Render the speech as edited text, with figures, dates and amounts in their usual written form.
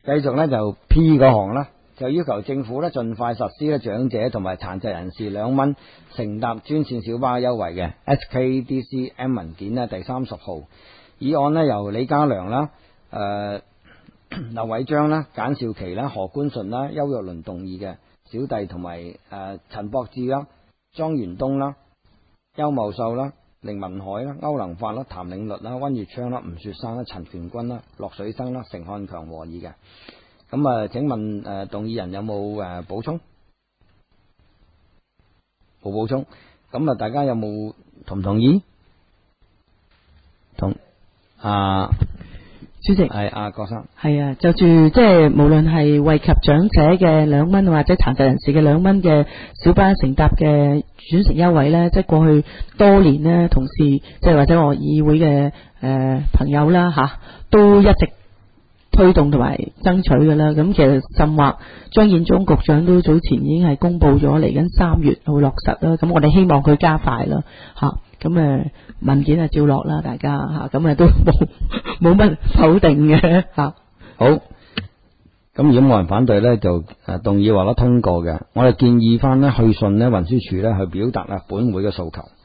繼續咧就 P 嗰行啦，就要求政府咧盡快實施咧長者同埋殘疾人士2蚊乘搭專線小巴優惠嘅 SKDCM 文件咧第30號議案咧由李家良啦、劉偉章啦、簡少琪啦、何官順啦、邱若麟動議嘅，小弟同埋陳博智啦、莊元東啦、邱茂秀啦、凌文海啦、歐能發啦、譚領律啦、溫月昌啦、吳雪山啦、陳權軍啦、駱水生啦、成漢強和議嘅。咁請問動議人有冇補充？冇補充。咁大家有冇同唔同意？同主席係郭生係啊，就住即係無論係惠及長者嘅2蚊或者殘疾人士嘅2蚊嘅小巴乘搭嘅轉乘優惠呢，即係過去多年呢，同事即係或者我議會嘅朋友啦吓，都一直推動同埋爭取㗎啦。咁其實甚或張建宗局長都早前已經係公布咗嚟緊3月會落實啦。咁我哋希望佢加快啦吓。咁文件係照落啦，大家吓，咁都冇乜否定嘅吓。 好，咁如果冇人反對呢，就動議獲得通過嘅。我哋建議翻呢去信呢運輸署呢去表達本會嘅訴求。